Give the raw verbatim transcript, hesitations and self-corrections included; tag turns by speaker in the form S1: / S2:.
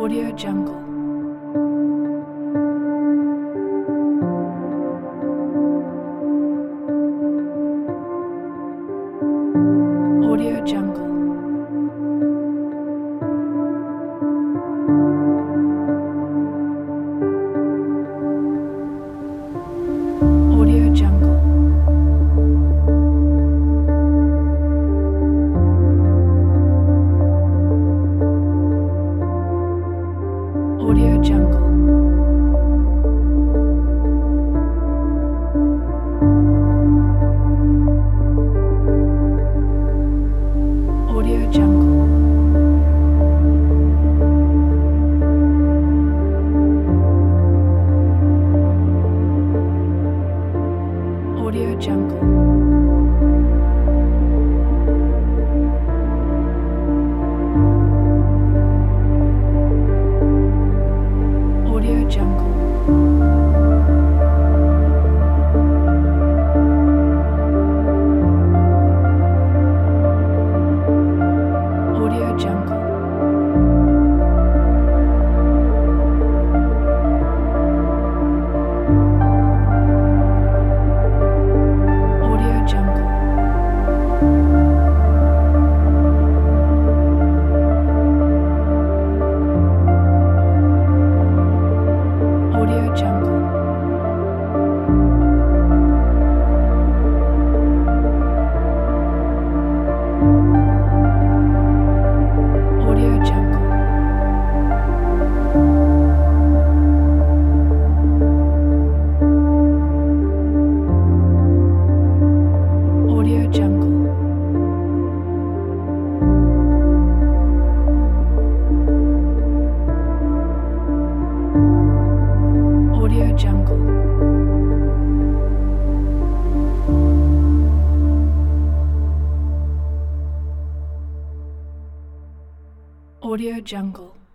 S1: Audio Jungle. Audio Jungle. Audio Jungle. Audio Jungle. Audio Jungle. Audio Jungle. Audio Jungle. Audio Jungle. Audio Jungle. Audio Jungle. Audio Jungle. Audio Jungle. Audio Jungle. Audio Jungle.